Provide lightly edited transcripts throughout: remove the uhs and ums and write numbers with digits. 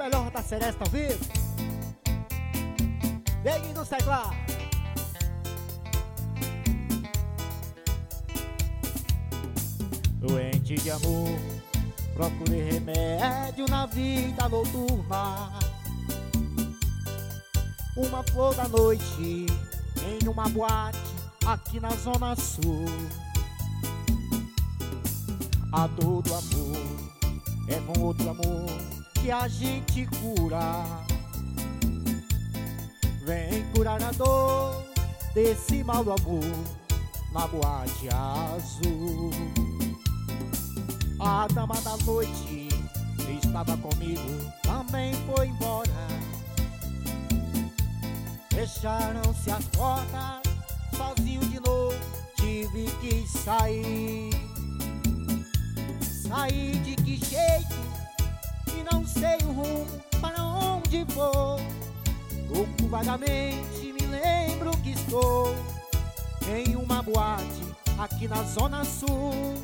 melhor da Seresta ao vivo. Vem nos teclados. Doente de amor, procurei remédio na vida noturna. Uma flor da noite em uma boate aqui na Zona Sul. A dor do amor é com outro amor que a gente cura. Vem curar a dor desse mal do amor na boate azul. A dama da noite que estava comigo também foi embora. Fecharam-se as portas, sozinho de novo tive que sair. Saí de que jeito e não sei o rumo para onde vou. Louco vagamente me lembro que estou em uma boate aqui na Zona Sul.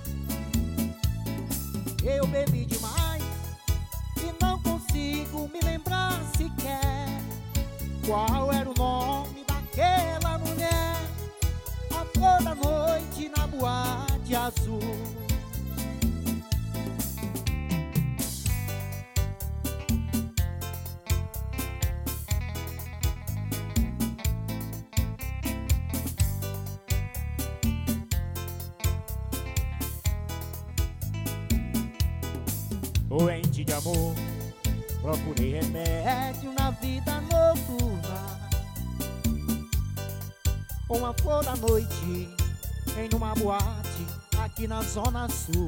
Eu bebi demais e não consigo me lembrar sequer qual era o nome daquela mulher. A flor da noite na boate azul. Doente de amor, procurei remédio na vida noturna. Uma flor da noite em uma boate aqui na Zona Sul.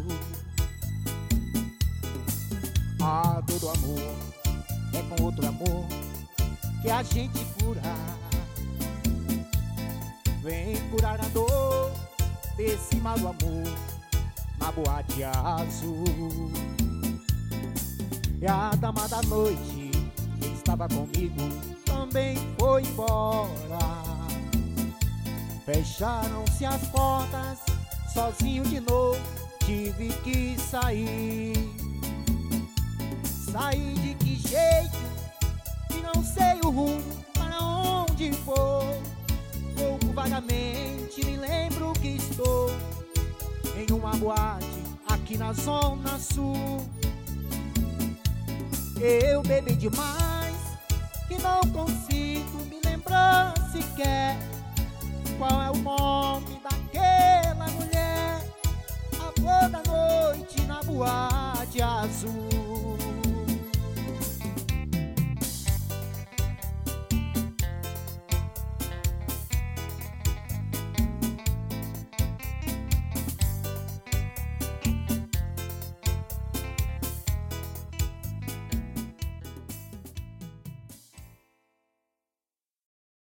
A dor do amor é com outro amor que a gente cura. Vem curar a dor desse mal do amor na boate azul. E a dama da noite que estava comigo também foi embora. Fecharam-se as portas, sozinho de novo tive que sair. Saí de que jeito e não sei o rumo para onde vou. Pouco vagamente me lembro que estou em uma boate aqui na Zona Sul. Eu bebi demais e não consigo me lembrar sequer qual é o nome daquela mulher. A flor da noite na boate azul.